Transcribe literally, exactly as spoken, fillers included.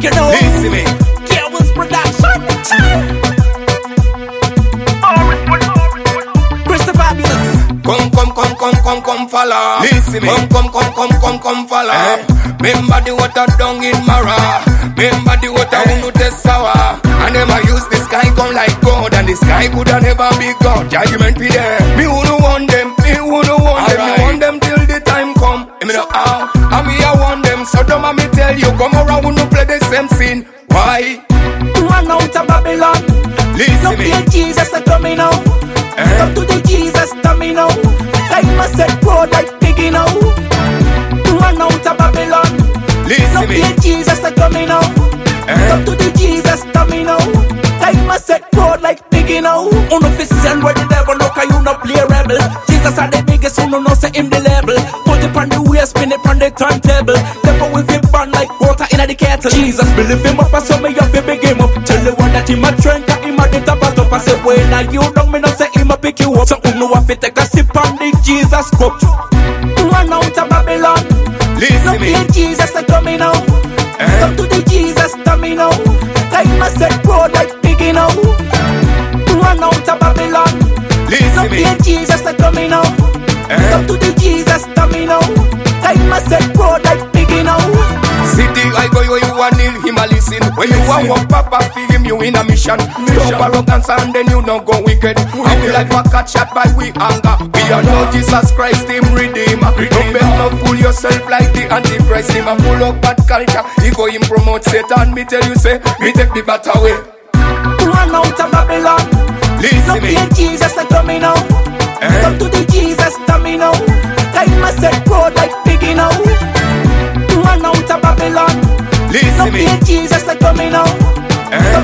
you know. Listen me. Cables Production. Crystal Fabulous. Come, come, come, come, come, come, follow. Listen me. Come, come, come, come, come, come, follow. Eh? Remember the water down in Mara. Remember the water eh? Who no test sour. I never use the sky come like God, and the sky coulda never be God. Judgment be there. Me who no want them, me who no want them. Me want them till the time come. Me know how, and me I want them. So don't me tell you, come around who no play the same scene. Why? Run out of Babylon. Listen no me. Fear Jesus that coming out. Eh? Come to the Jesus coming out. Time I set road like piggy now. Run out of Babylon. Listen no me. Fear Jesus that coming out. Eh? Come to the Jesus coming out. Time I set road like piggy now. Uno fission where the devil look and you no play rebel. Jesus are the biggest, uno no say him the level. Put it on the wheel, spin it on the turntable. Devil with it burn like water in the kettle. Jesus believe him up, I saw me up, he big him up. Tell the one that him a trend, that him a the top of top. I say when are you down, me not say him a pick you up. So uno have to take a sip on the Jesus cup. Run out of Babylon. Listen no me. Fear Jesus that coming out. Eh? Come to the Jesus coming out. Time I set road like piggy now. Run out of Babylon. Listen no me. Fear Jesus that coming out. Eh? Come to the Jesus coming out. Time I set road like piggy now. City I go where you want kneel him a listen. When you want walk papa for him you in a mission. Stop arrogance and then you no go wicked. And we like a cat shot by we anger. We are know Jesus Christ him redeemer. Don't bet no fool yourself like the Antichrist. Him a full of bad culture. He go him promote Satan. Me tell you say me take the bat away. Run out of Babylon. Listen no me. Fear Jesus that coming out. Eh? Come to the Jesus coming out. Time I set road like piggy now. Run out of Babylon. Listen no me. Fear Jesus that coming out. Eh? Come